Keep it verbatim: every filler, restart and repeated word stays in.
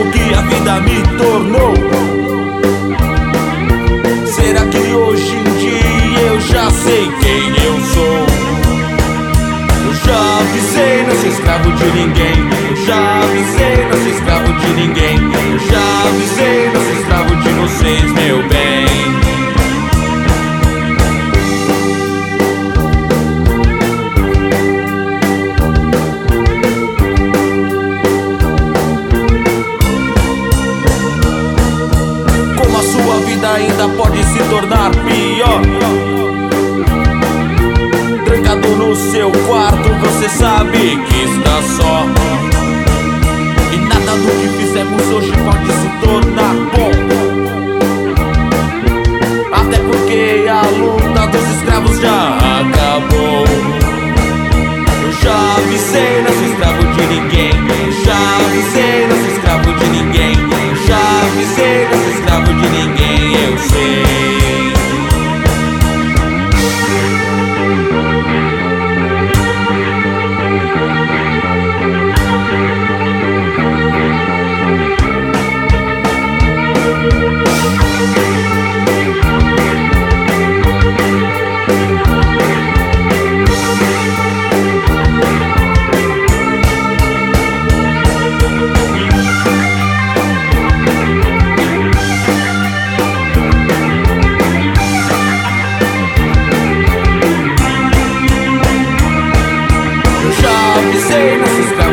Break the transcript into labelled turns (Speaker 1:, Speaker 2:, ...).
Speaker 1: que a vida me tornou. Será que hoje em dia eu já sei quem eu sou? Eu já avisei, não sou escravo de ninguém. Eu já avisei, não sou escravo de ninguém. Eu já avisei, não sou escravo de vocês, meu bem. Como a sua vida ainda pode se tornar pior? Trancado no seu quarto, você sabe que está só. E nada do que fizemos hoje pode se tornar bom. Até porque a luta dos escravos já acabou. Eu já avisei, não sou escravo de ninguém. Eu já avisei, não sou escravo de ninguém. Eu já avisei, não sou escravo de ninguém, eu sei. Eu já avisei, não sou escravo